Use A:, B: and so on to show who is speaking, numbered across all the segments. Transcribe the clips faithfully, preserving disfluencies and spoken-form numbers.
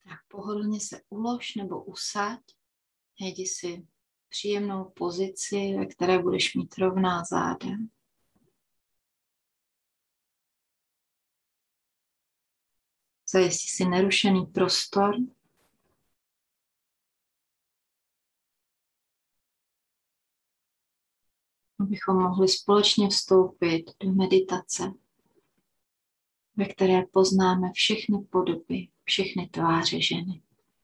A: Tak pohodlně se ulož nebo usaď. Najdi si příjemnou pozici, ve které budeš mít rovná záda. Zajistí si nerušený prostor. Abychom mohli společně vstoupit do meditace, ve které poznáme všechny podoby, všechny tváře ženy.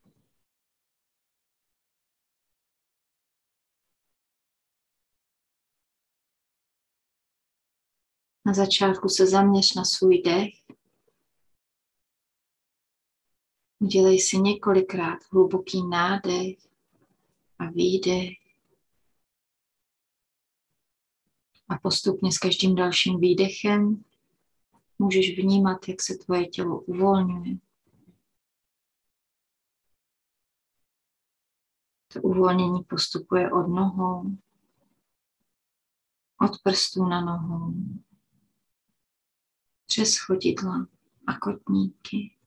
A: Na začátku se zaměř na svůj dech. Udělej si několikrát hluboký nádech a výdech. A postupně s každým dalším výdechem můžeš vnímat, jak se tvoje tělo uvolňuje. To uvolnění postupuje od nohou, od prstů na nohou, přes chodidla a kotníky,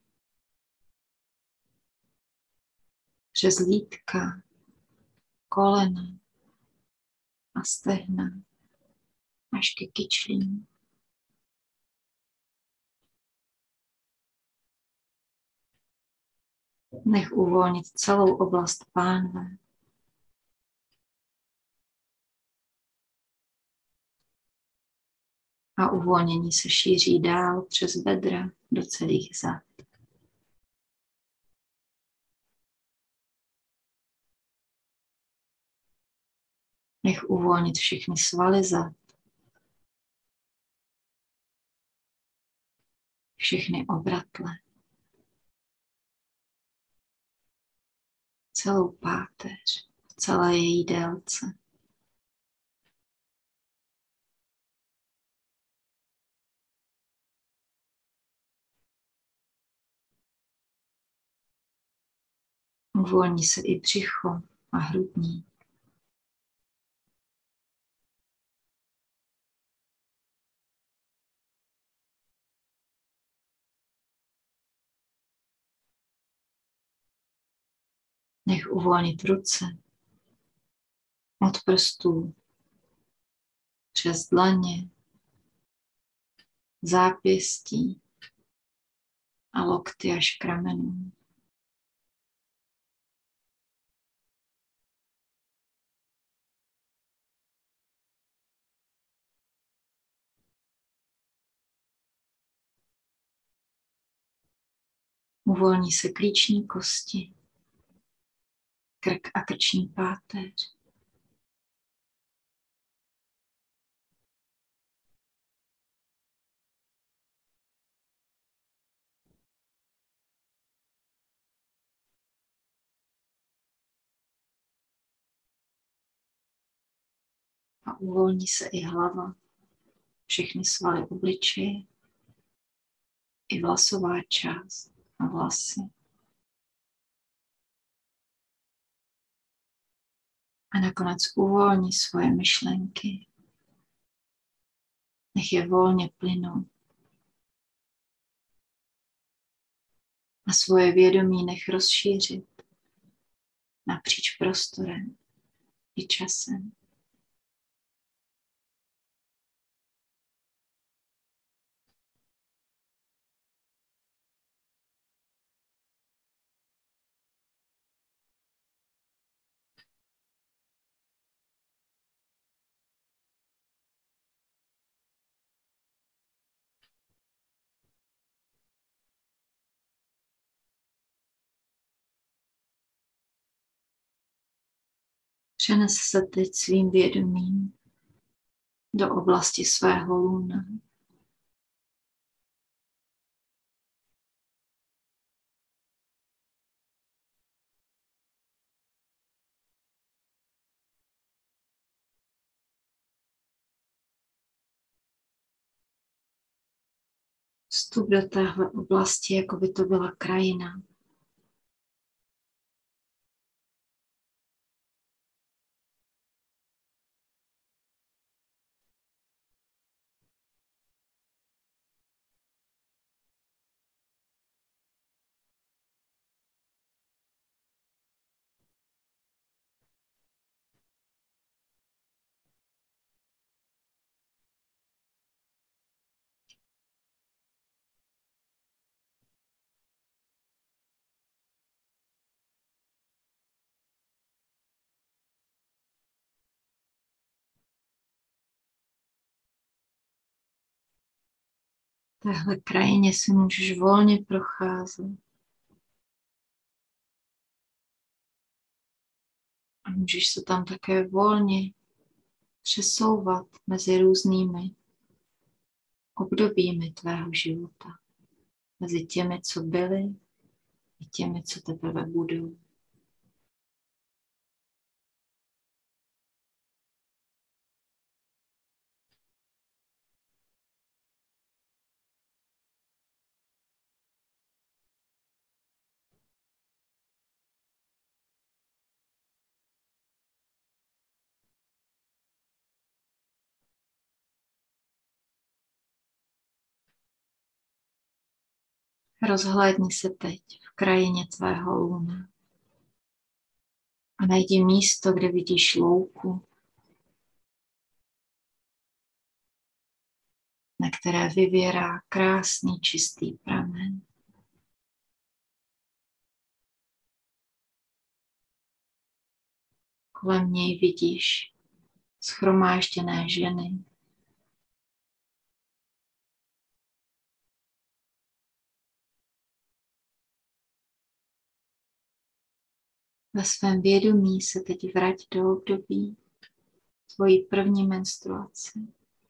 A: přes lítka, kolena a stehna až ke kyčlím. Nech uvolnit celou oblast pánve. A uvolnění se šíří dál přes bedra do celých zad. Nech uvolnit všechny svaly zad. Všechny obratle. Celou páteř v celé její délce. Uvolní se i břicho a hrudník. Nech uvolnit ruce od prstů přes dlaně, zápěstí a lokty až k ramenům. Uvolní se klíční kosti, krk a krční páteř. A uvolní se i hlava, všechny svaly obličeje, i vlasová část a vlasy. A nakonec uvolní svoje myšlenky. Nech je volně plynout. A svoje vědomí nech rozšířit napříč prostorem i časem. Přenes se teď svým vědomím do oblasti svého lůna. Vstup do téhle oblasti, jako by to byla krajina. téhle krajině si můžeš volně procházet. A můžeš se tam také volně přesouvat mezi různými obdobími tvého života. Mezi těmi, co byly, i těmi, co teprve budou. Rozhlédni se teď v krajině tvého lůna a najdi místo, kde vidíš louku, na které vyvěrá krásný čistý pramen. Kolem něj vidíš shromážděné ženy, ve svém vědomí se teď vrať do období tvojí první menstruace.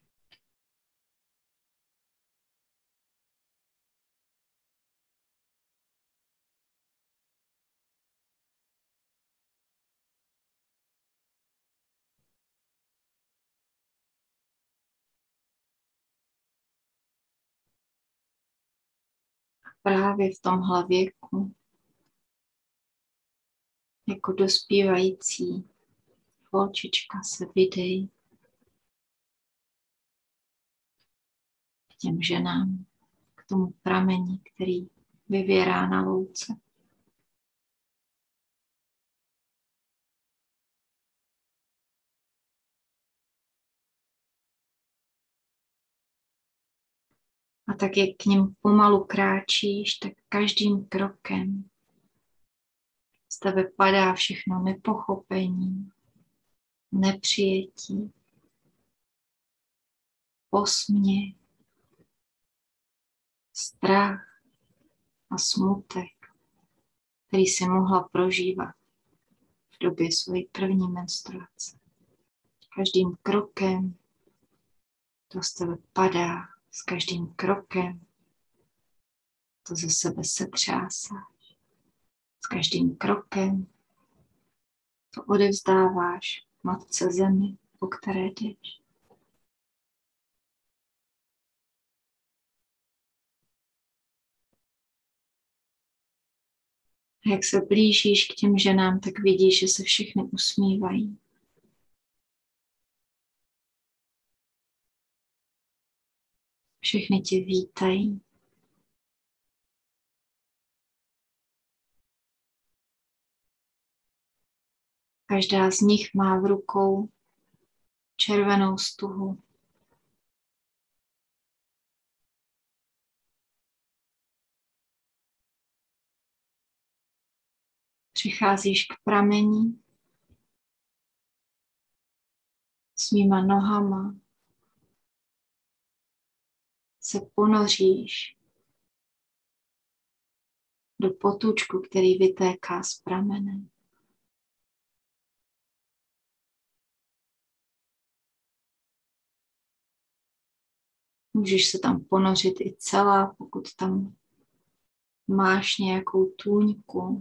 A: A právě v tomhle věku, jako dospívající holčička, se vydej k těm ženám, k tomu prameni, který vyvěrá na louce. A tak, jak k ním pomalu kráčíš, tak každým krokem z tebe padá všechno nepochopení, nepřijetí, posměch, strach a smutek, který jsi mohla prožívat v době své první menstruace. Každým krokem to z tebe padá, s každým krokem to ze sebe setřásáš. S každým krokem to odevzdáváš Matce Zemi, po které jdeš. A jak se blížíš k těm ženám, tak vidíš, že se všechny usmívají. Všechny tě vítají. Každá z nich má v rukou červenou stuhu. Přicházíš k prameni svýma nohama, se ponoříš do potůčku, který vytéká z pramene. Můžeš se tam ponořit i celá, pokud tam máš nějakou tůňku.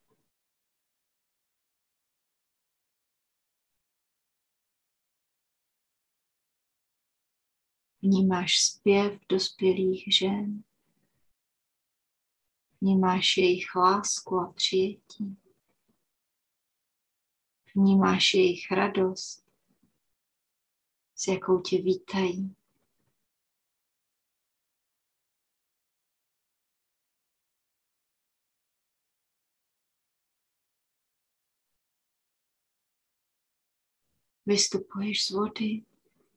A: Vnímáš zpěv dospělých žen. Vnímáš jejich lásku a přijetí. Vnímáš jejich radost, s jakou tě vítají. Vystupuješ z vody.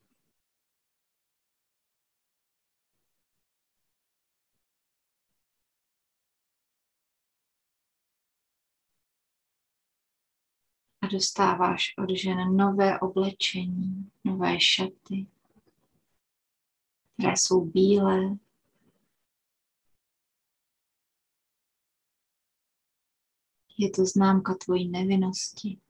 A: A dostáváš od žen nové oblečení, nové šaty, které jsou bílé, Je to známka tvojí nevinnosti.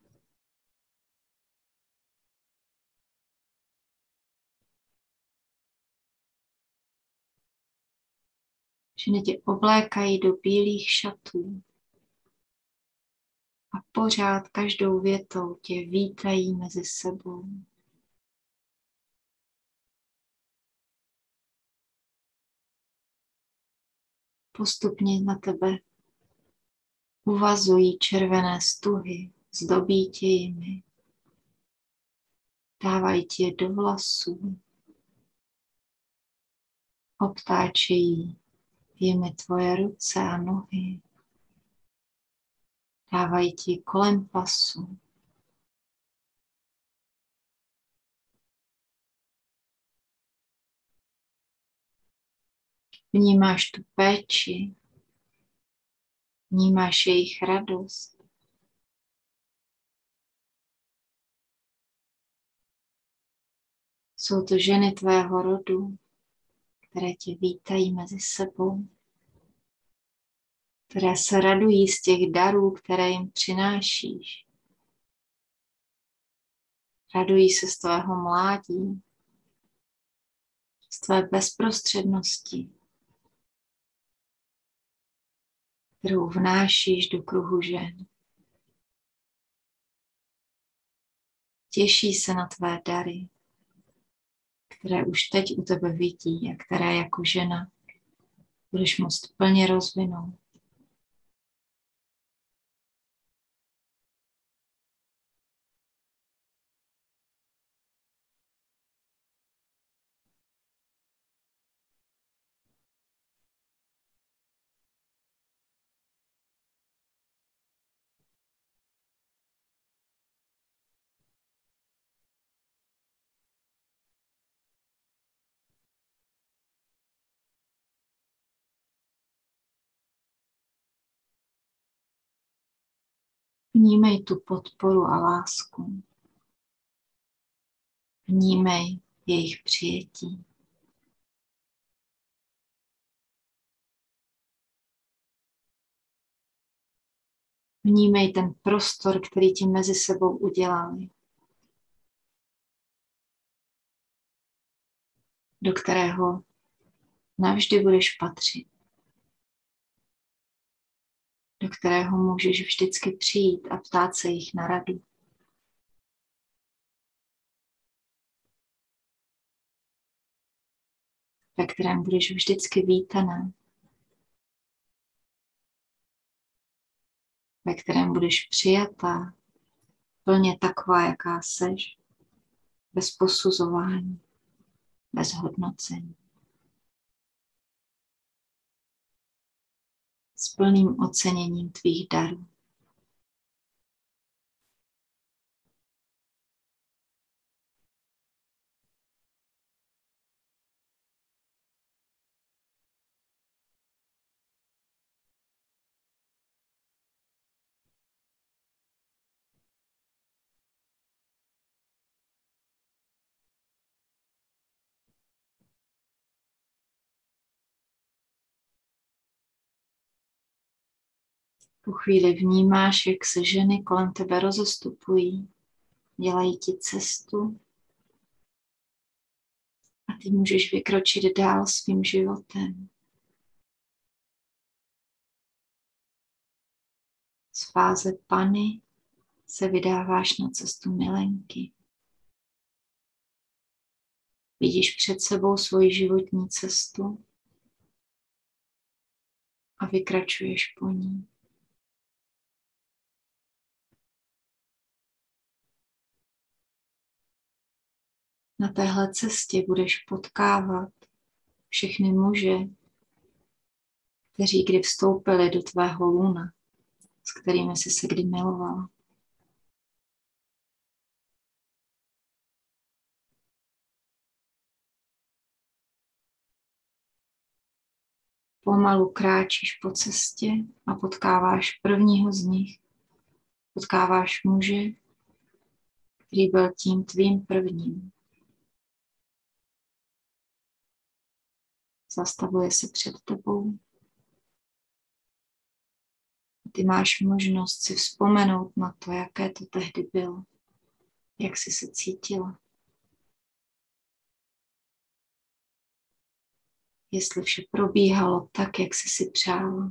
A: Ženy tě oblékají do bílých šatů a pořád každou větou tě vítají mezi sebou. Postupně na tebe uvazují červené stuhy, zdobí tě jimi, dávají ti je do vlasů, obtáčejí jimi tvoje ruce a nohy, dávají ti kolem pasu. Vnímáš tu péči, vnímáš jejich radost. Jsou to ženy tvého rodu, které tě vítají mezi sebou, které se radují z těch darů, které jim přinášíš. Radují se z tvého mládí, z tvé bezprostřednosti, kterou vnášíš do kruhu žen. Těší se na tvé dary, které už teď u tebe vidí a které jako žena budeš moct plně rozvinout. Vnímej tu podporu a lásku. Vnímej jejich přijetí. Vnímej ten prostor, který ti mezi sebou udělali, do kterého navždy budeš patřit, do kterého můžeš vždycky přijít a ptát se jich na radu. Ve kterém budeš vždycky vítaná, ve kterém budeš přijatá, plně taková, jaká seš, bez posuzování, bez hodnocení. S plným oceněním tvých darů. Po chvíli vnímáš, jak se ženy kolem tebe rozestupují, dělají ti cestu a ty můžeš vykročit dál svým životem. Z fáze Pany se vydáváš na cestu milenky. Vidíš před sebou svoji životní cestu a vykračuješ po ní. Na téhle cestě budeš potkávat všechny muže, kteří kdy vstoupili do tvého lůna, s kterými jsi se kdy milovala. Pomalu kráčíš po cestě a potkáváš prvního z nich. Potkáváš muže, který byl tím tvým prvním. Zastavuje se před tebou. ty máš možnost si vzpomenout na to, jaké to tehdy bylo, jak jsi se cítila. Jestli vše probíhalo tak, jak jsi si přála.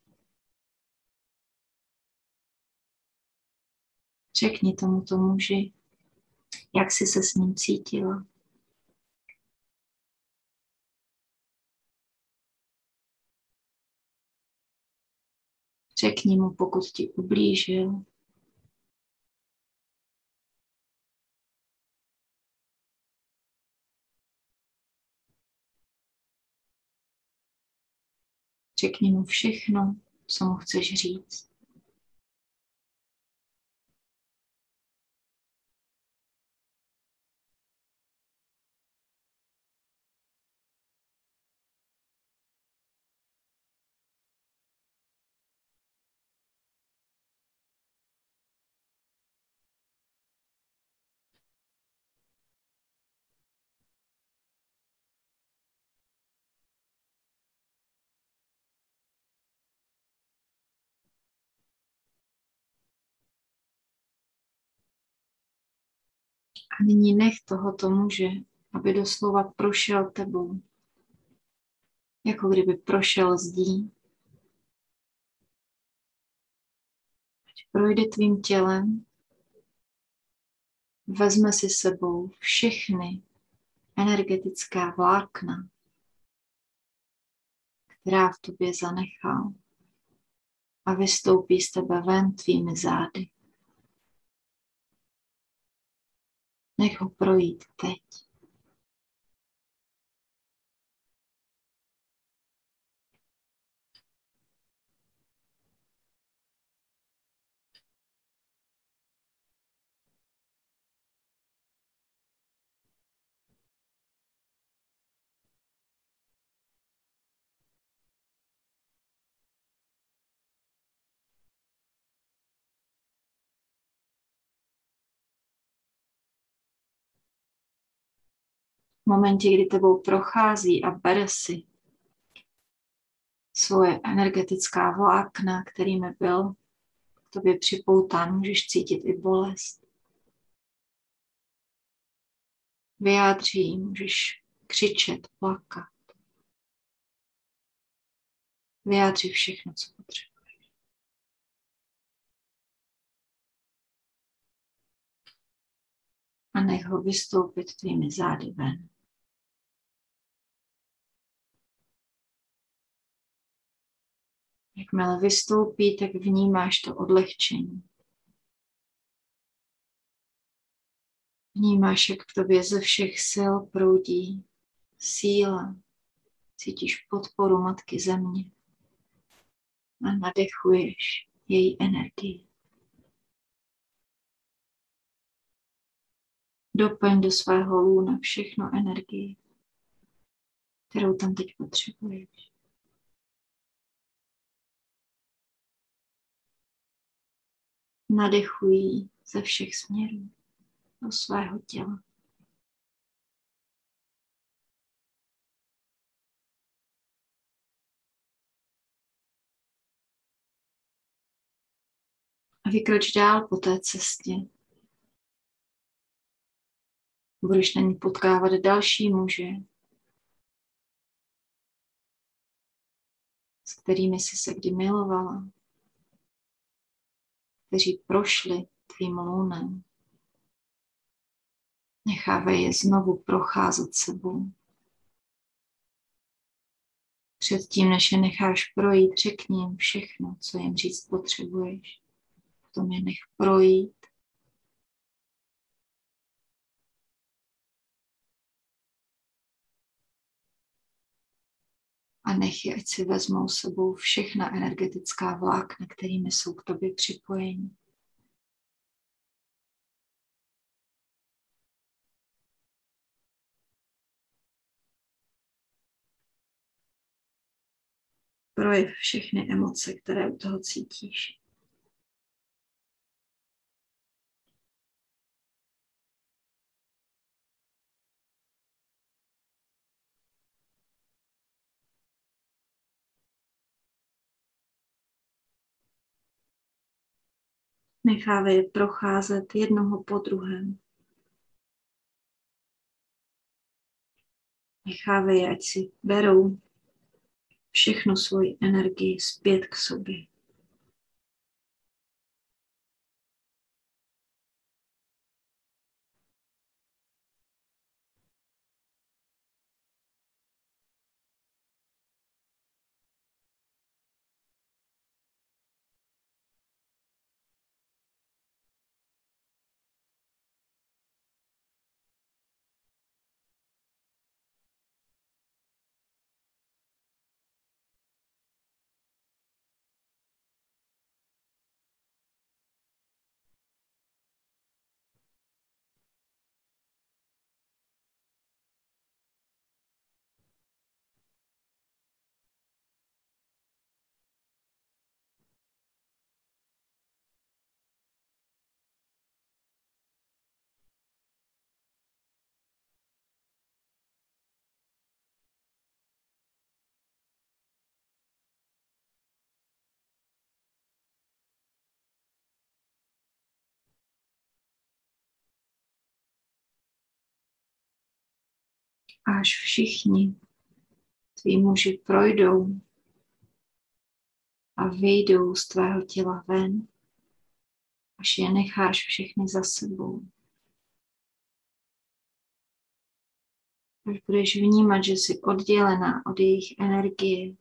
A: Řekni tomuto muži, jak jsi se s ním cítila. Řekni mu, pokud ti ublížil. Řekni mu všechno, co mu chceš říct. A nyní nech tohoto muže, aby doslova prošel tebou. Jako kdyby prošel zdí. Ať projde tvým tělem, vezme si sebou všechny energetická vlákna, která v tobě zanechal, a vystoupí z tebe ven tvými zády. Nech ho projít teď. V momentě, kdy tebou prochází a bere si svoje energetická vlákna, kterými byl k tobě připoután, můžeš cítit i bolest. Vyjádří, můžeš křičet, plakat. Vyjádří všechno, co potřebuješ. A nech ho vystoupit tvými zády ven. Jakmile vystoupí, tak vnímáš to odlehčení. Vnímáš, jak v tobě ze všech sil proudí síla. Cítíš podporu Matky Země a nadechuješ její energii. Doplň do svého lůna všechno energii, kterou tam teď potřebuješ. Nadechuj ze všech směrů do svého těla. A vykroč dál po té cestě. Budeš na ní potkávat další muže, s kterými jsi se kdy milovala, kteří prošli tvým lůnem. Nechávej je znovu procházet sebou. Předtím, než je necháš projít, řekni jim všechno, co jim říct potřebuješ. Potom je nech projít. A nech je, ať si vezmou sebou všechna energetická vlákna, kterými jsou k tobě připojeni. Projev všechny emoce, které u toho cítíš. Nechávej je procházet jednoho po druhém. Nechávej je, ať si berou všechnu svoji energii zpět k sobě. Až všichni tví muži projdou a vyjdou z tvého těla ven, až je necháš všechny za sebou. Až budeš vnímat, že jsi oddělená od jejich energie.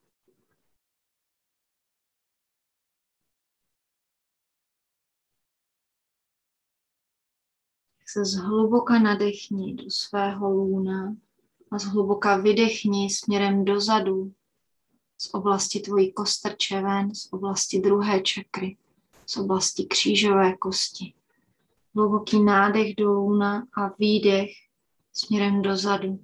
A: Tak se zhluboka nadechni do svého lůna a zhluboka vydechni směrem dozadu, z oblasti tvojí kostrče ven, z oblasti druhé čakry, z oblasti křížové kosti. Hluboký nádech do lůna a výdech směrem dozadu.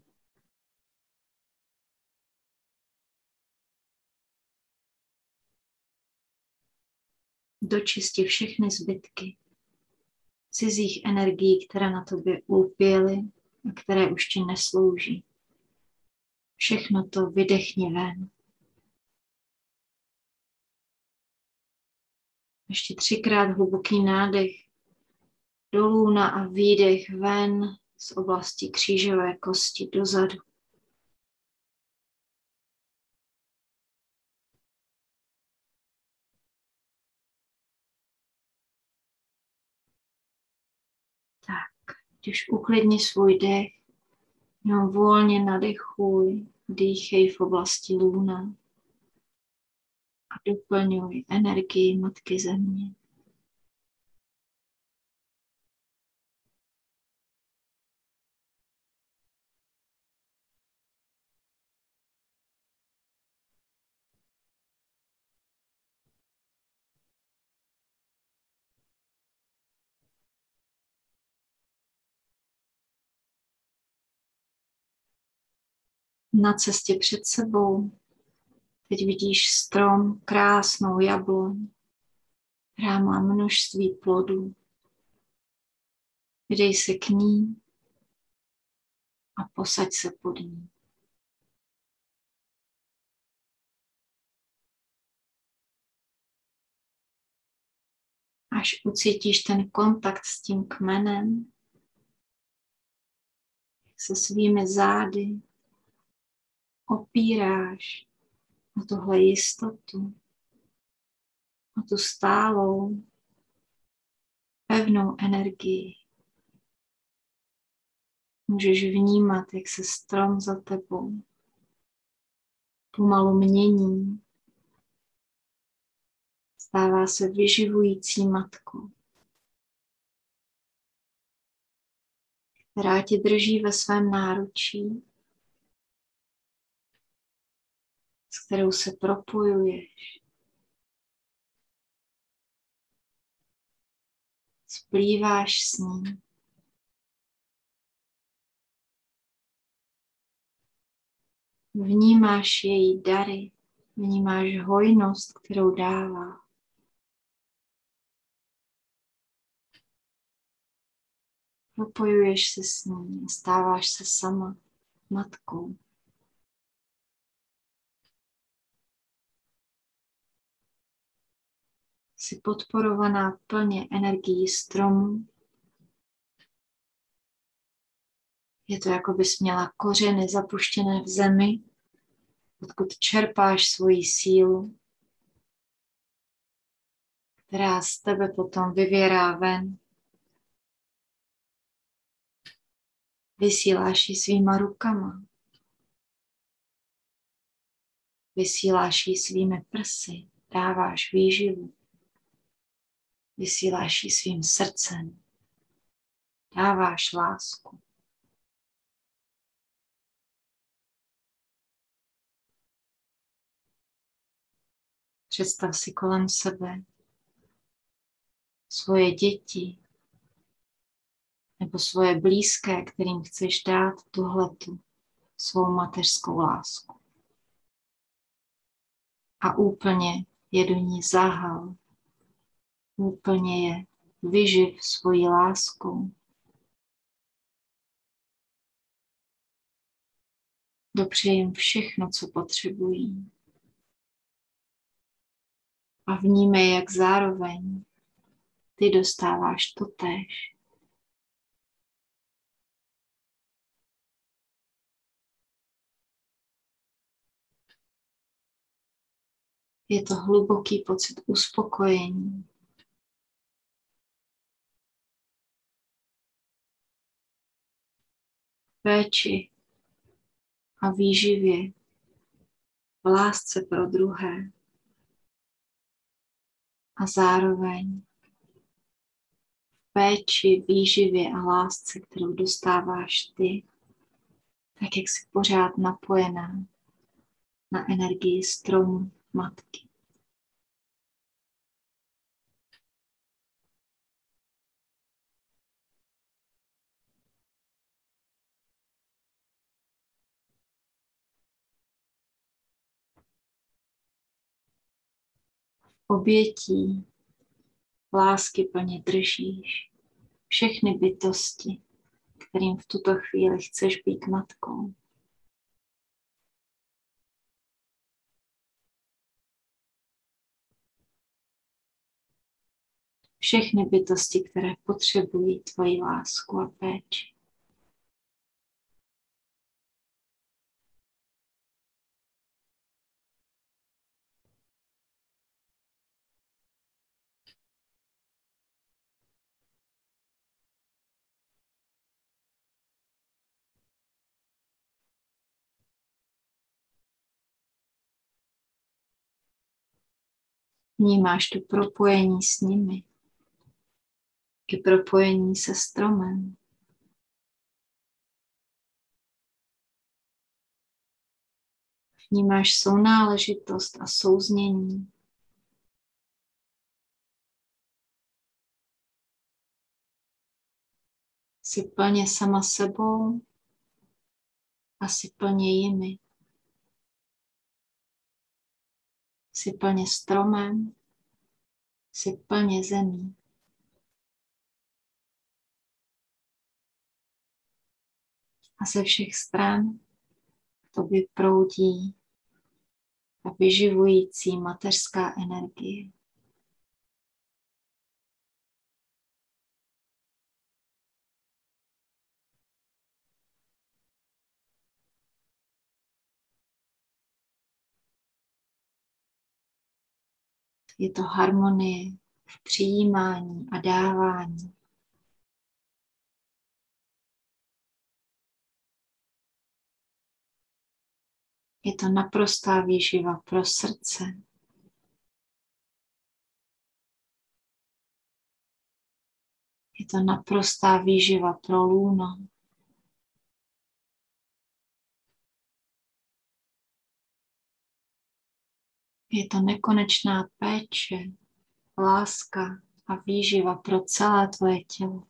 A: Dočisti všechny zbytky cizích energií, které na tobě ulpěly a které už ti neslouží. Všechno to vydechni ven. Ještě třikrát hluboký nádech do lůna a výdech ven z oblasti křížové kosti dozadu. Tak, když uklidni svůj dech, no volně nadechuj, dýchej v oblasti lůna a doplňuj energii Matky Země. Na cestě před sebou teď vidíš strom, krásnou jabloň, která má množství plodů. Vydej se k ní a posaď se pod ní. Až ucítíš ten kontakt s tím kmenem, se svými zády opíráš o tuhle jistotu, o tu stálou, pevnou energii. Můžeš vnímat, jak se strom za tebou pomalu mění. Stává se vyživující matkou, která tě drží ve svém náručí, s kterou se propojuješ. Splýváš s ní. Vnímáš její dary, vnímáš hojnost, kterou dává. Propojuješ se s ní a stáváš se sama matkou. Jsi podporovaná plně energií stromu. Je to, jako bys měla kořeny zapuštěné v zemi, odkud čerpáš svoji sílu, která z tebe potom vyvěrá ven. Vysíláš ji svýma rukama. Vysíláš ji svými prsy. Dáváš výživu. Vysíláš ji svým srdcem. Dáváš lásku. Představ si kolem sebe svoje děti nebo svoje blízké, kterým chceš dát tuhletu svou mateřskou lásku. A úplně je do ní zahal. Úplně je vyživ svojí láskou. Dopřeji jim všechno, co potřebují. A vnímej, jak zároveň ty dostáváš totéž. Je to hluboký pocit uspokojení. Péči a výživě, v lásce pro druhé. A zároveň v péči, výživě a lásce, kterou dostáváš ty, tak jak jsi pořád napojená na energii stromu matky. Obětí lásky plně držíš všechny bytosti, kterým v tuto chvíli chceš být matkou. Všechny bytosti, které potřebují tvoji lásku a péči. Vnímáš tu propojení s nimi, i propojení se stromem. Vnímáš sounáležitost a souznění. Jsi plně sama sebou a jsi plně jimi. Jsi plně stromem, jsi plně zemí. A ze všech stran k tobě proudí ta vyživující mateřská energie. Je to harmonie v přijímání a dávání. Je to naprostá výživa pro srdce. Je to naprostá výživa pro lůno. Je to nekonečná péče, láska a výživa pro celé tvoje tělo.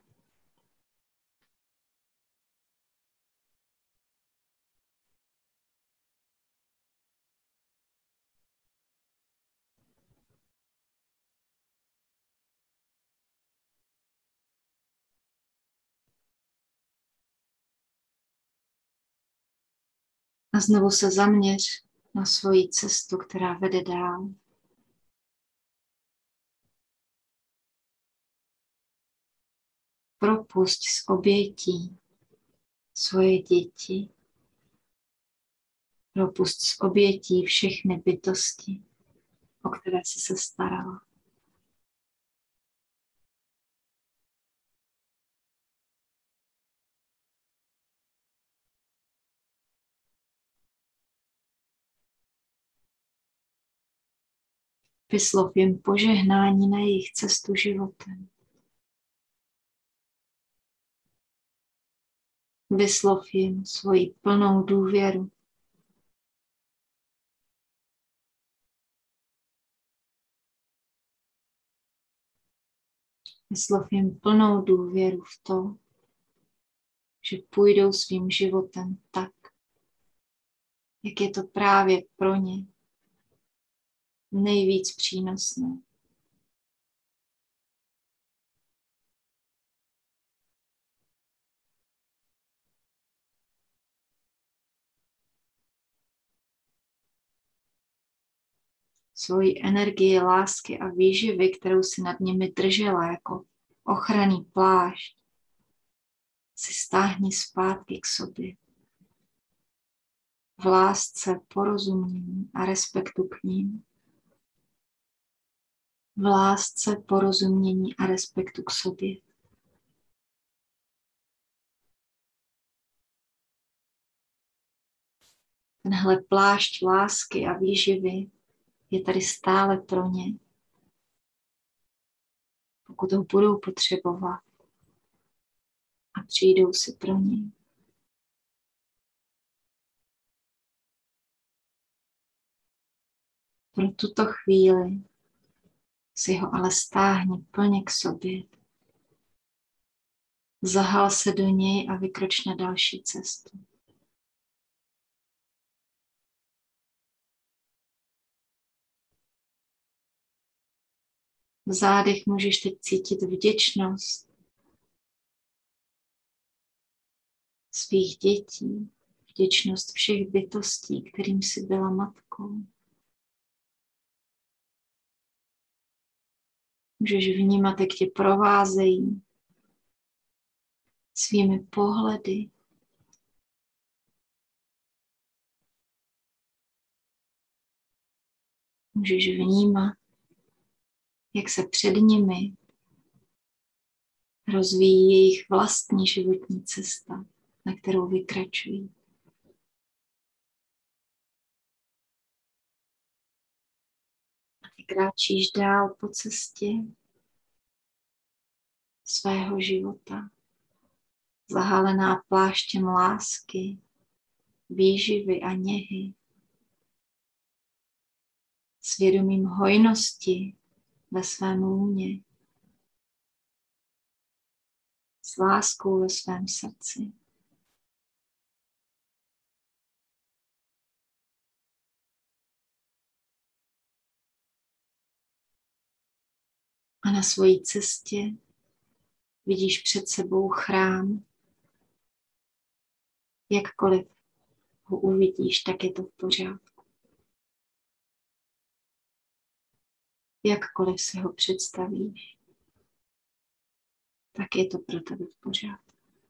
A: A znovu se zaměř na svoji cestu, která vede dál. propusť z obětí svoje děti, propusť z obětí všechny bytosti, o které jsi se starala. Vyslov jim požehnání na jejich cestu životem. Vyslov jim svoji plnou důvěru. Vyslov jim plnou důvěru v to, že půjdou svým životem tak, jak je to právě pro ně nejvíc přínosné. Svoji energii, lásky a výživy, kterou si nad nimi držela jako ochranný plášť, si stáhni zpátky k sobě. V lásce, porozumění a respektu k ním. V lásce, porozumění a respektu k sobě. Tenhle plášť lásky a výživy je tady stále pro ně, pokud ho budou potřebovat a přijdou si pro ně. Pro tuto chvíli si ho ale stáhni plně k sobě. Zahal se do něj a vykroč na další cestu. V zádech můžeš teď cítit vděčnost svých dětí, vděčnost všech bytostí, kterým jsi byla matkou. Můžeš vnímat, jak tě provázejí svými pohledy. Můžeš vnímat, jak se před nimi rozvíjí jejich vlastní životní cesta, na kterou vykračují. A ty kráčíš dál po cestě svého života, zahalená pláštěm lásky, výživy a něhy, svědomím hojnosti ve svém lůně, s láskou ve svém srdci. A na svojí cestě vidíš před sebou chrám. Jakkoliv ho uvidíš, tak je to v pořádku. Jakkoliv si ho představíš, tak je to pro tebe v pořádku.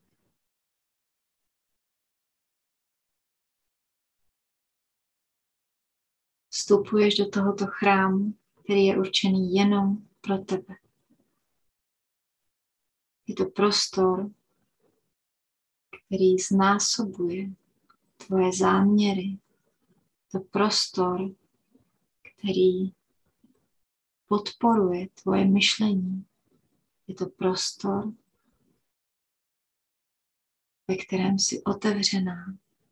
A: Vstupuješ do tohoto chrámu, který je určený jenom pro tebe. Je to prostor, který znásobuje tvoje záměry. Je to prostor, který podporuje tvoje myšlení. Je to prostor, ve kterém jsi otevřená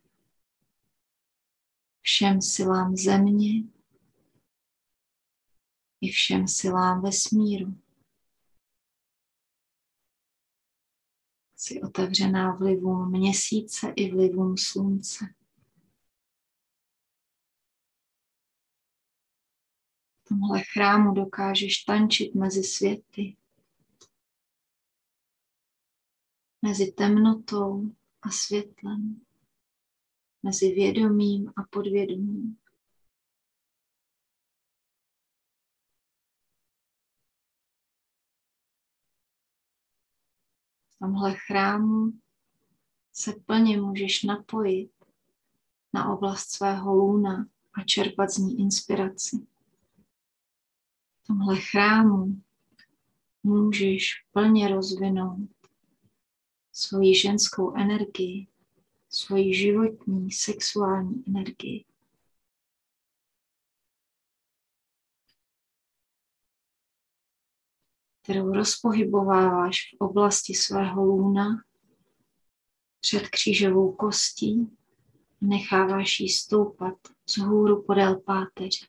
A: všem silám země i všem silám vesmíru. Jsi otevřená vlivům měsíce i vlivům slunce. V tomhle chrámu dokážeš tančit mezi světy, mezi temnotou a světlem, mezi vědomím a podvědomím. V tomhle chrámu se plně můžeš napojit na oblast svého lůna a čerpat z ní inspiraci. V tomhle chrámu můžeš plně rozvinout svoji ženskou energii, svoji životní, sexuální energii. Kterou rozpohybováváš v oblasti svého lůna před křížovou kostí, necháváš ji stoupat vzhůru podél páteře.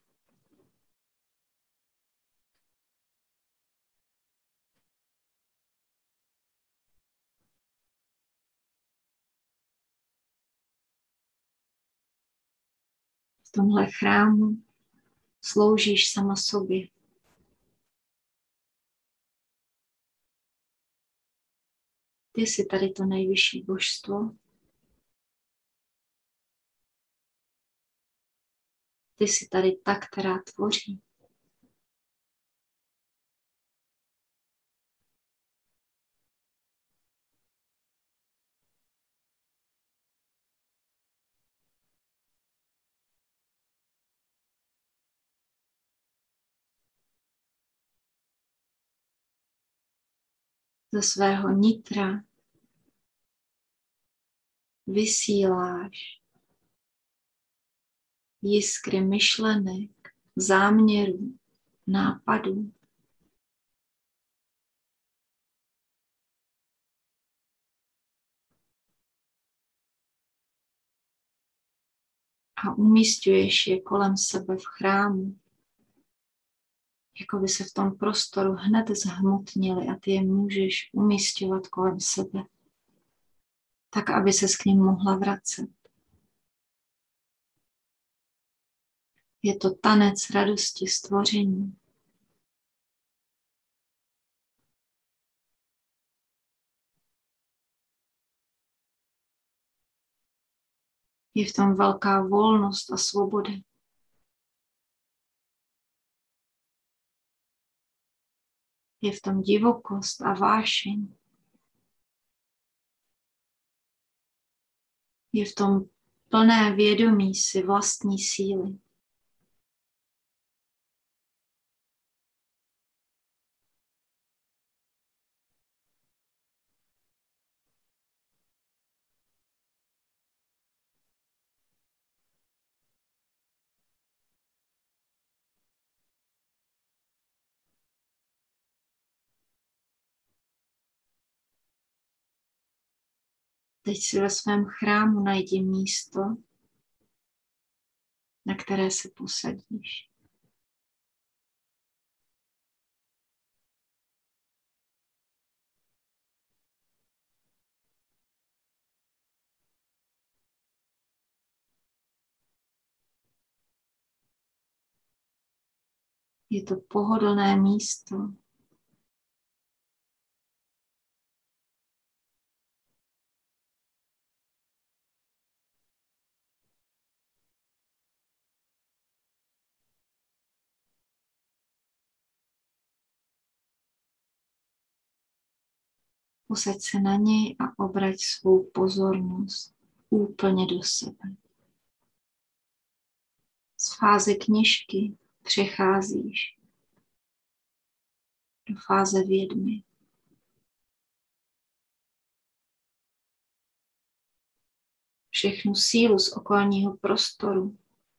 A: V tomhle chrámu sloužíš sama sobě. Ty jsi tady to nejvyšší božstvo. Ty jsi tady ta, která tvoří. Ze svého nitra vysíláš jiskry myšlenek, záměrů, nápadů. A umísťuješ je kolem sebe v chrámu. Jako by se v tom prostoru hned zhmotnily a ty je můžeš umísťovat kolem sebe. Tak, aby ses k nim mohla vracet. Je to tanec radosti stvoření. Je v tom velká volnost a svoboda. Je v tom divokost a vášeň. Je v tom plné vědomí si vlastní síly. Teď si ve svém chrámu najdi místo, na které se posadíš. Je to pohodlné místo. Usaď se na něj a obrať svou pozornost úplně do sebe. Z fáze kněžky přecházíš do fáze vědmy. Všechnu sílu z okolního prostoru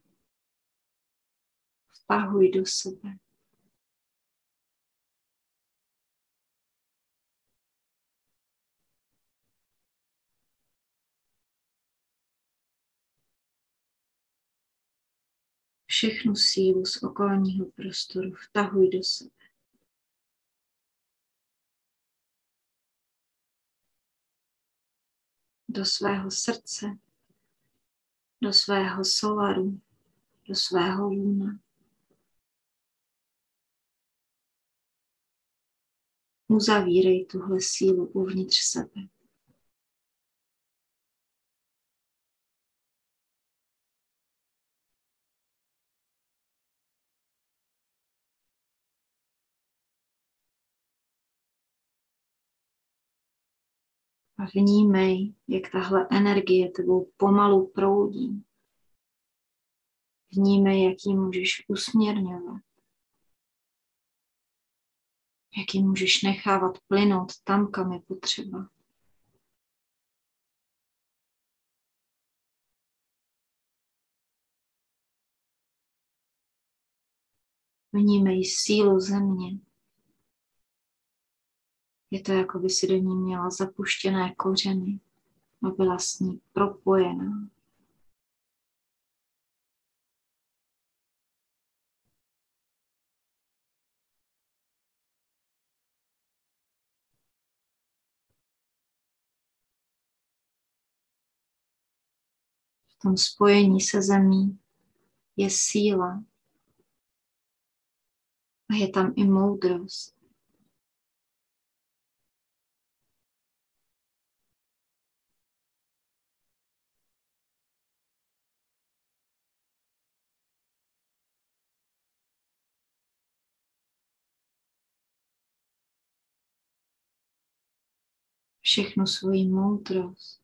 A: vtahuj do sebe. Všechnu sílu z okolního prostoru vtahuj do sebe. Do svého srdce, do svého solaru, do svého lůna. Uzavírej tuhle sílu uvnitř sebe. A vnímej, jak tahle energie tebou pomalu proudí. Vnímej, jak ji můžeš usměrňovat. Jak ji můžeš nechávat plynout tam, kam je potřeba. Vnímej sílu země. Je to, jako by si do ní měla zapuštěné kořeny a byla s ní propojená. V tom spojení se zemí je síla a je tam i moudrost. Všechnu svoji moudrost,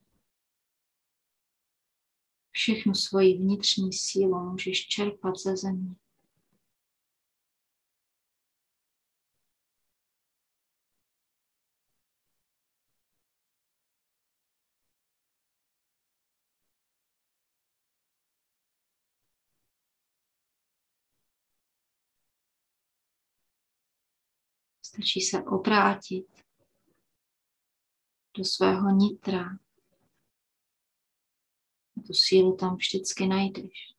A: všechnu svoji vnitřní sílu můžeš čerpat ze země. Stačí se obrátit do svého nitra. A tu sílu tam vždycky najdeš.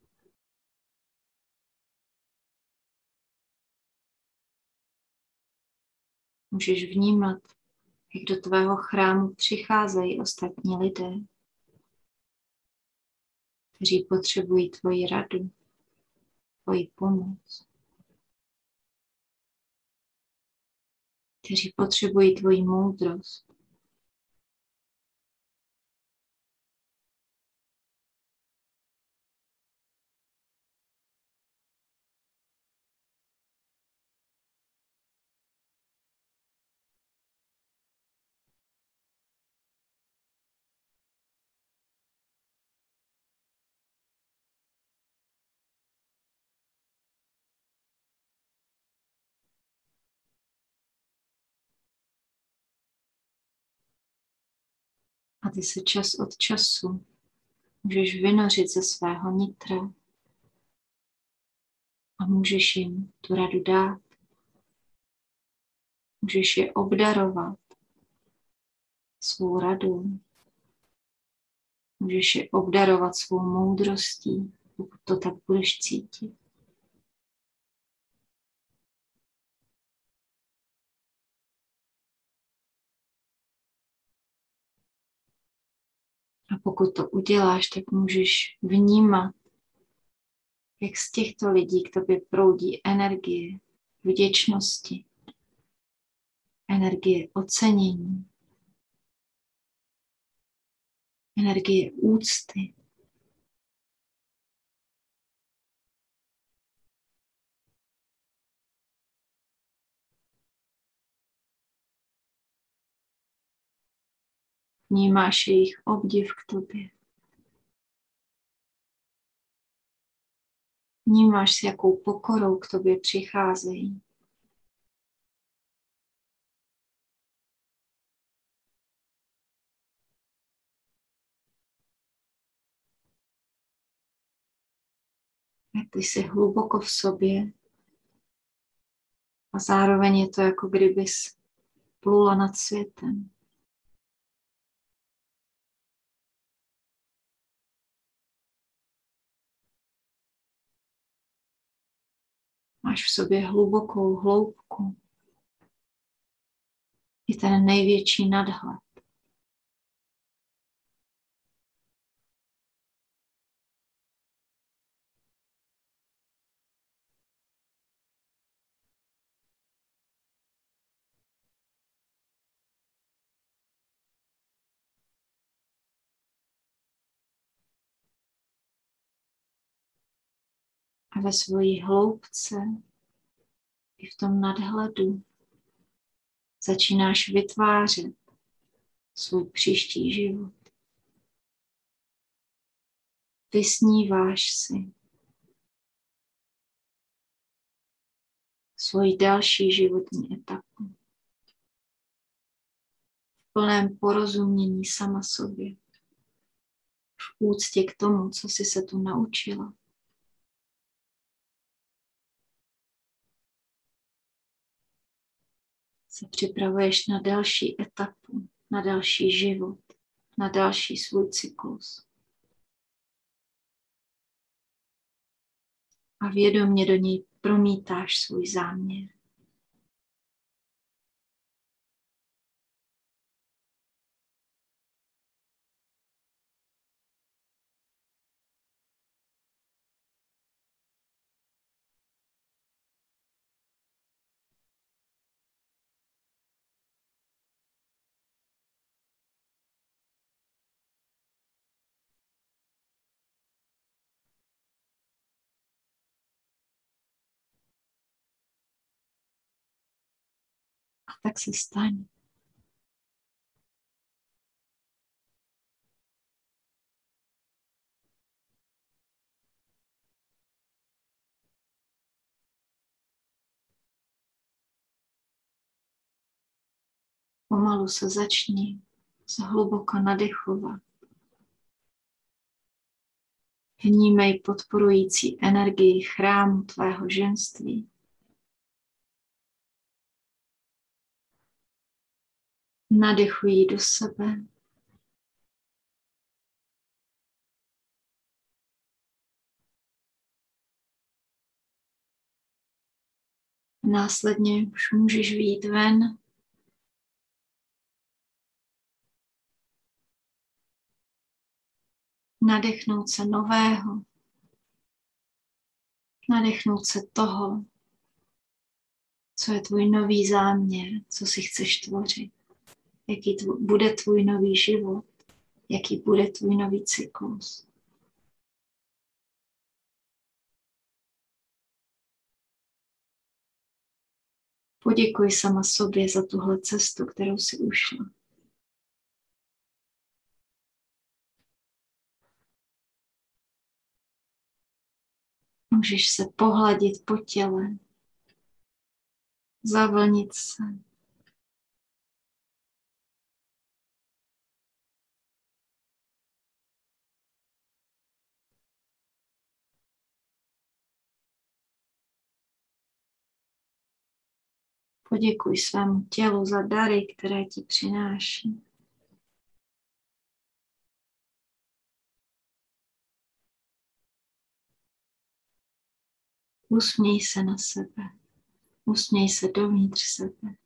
A: Můžeš vnímat, jak do tvého chrámu přicházejí ostatní lidé, kteří potřebují tvoji radu, tvoji pomoc, kteří potřebují tvoji moudrost. A ty se čas od času můžeš vynořit ze svého nitra a můžeš jim tu radu dát. Můžeš je obdarovat svou radou. Můžeš je obdarovat svou moudrostí, pokud to tak budeš cítit. A pokud to uděláš, tak můžeš vnímat, jak z těchto lidí k tobě proudí energie vděčnosti, energie ocenění, energie úcty. Vnímáš jejich obdiv k tobě. Vnímáš, s jakou pokorou k tobě přicházejí. Jak ty jsi hluboko v sobě a zároveň je to, jako kdybys plula nad světem. Máš v sobě hlubokou hloubku. I ten největší nadhled. A ve svojí hloubce i v tom nadhledu začínáš vytvářet svůj příští život. Vysníváš si svoji další životní etapu. V plném porozumění sama sobě. V úctě k tomu, co jsi se tu naučila. Se připravuješ na další etapu, na další život, na další svůj cyklus. A vědomě do něj promítáš svůj záměr. A tak se stane. Pomalu se začni zhluboka nadechovat. Vnímej podporující energii chrámu tvého ženství. Nadechuj do sebe. Následně už můžeš vyjít ven. Nadechnout se nového. Nadechnout se toho, co je tvůj nový záměr, co si chceš tvořit. Jaký tvůj, bude tvůj nový život, jaký bude tvůj nový cyklus. Poděkuj sama sobě za tuhle cestu, kterou jsi ušla. Můžeš se pohladit po těle, zavlnit se. Poděkuj svému tělu za dary, které ti přináší. Usměj se na sebe. Usměj se dovnitř sebe.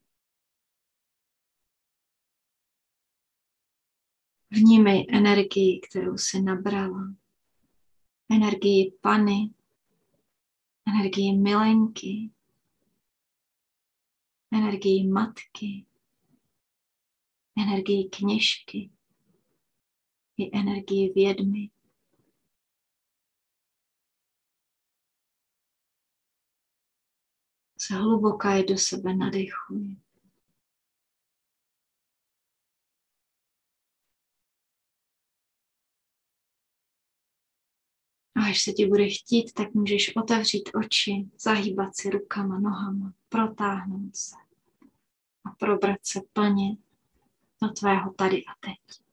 A: Vnímej energii, kterou jsi nabrala. Energii Pany, energii milenky, energii matky, energii kněžky i energii vědmy. Zhluboka je do sebe nadechuj. A až se ti bude chtít, tak můžeš otevřít oči, zahýbat si rukama, nohama, protáhnout se a probrat se plně do tvého tady a teď.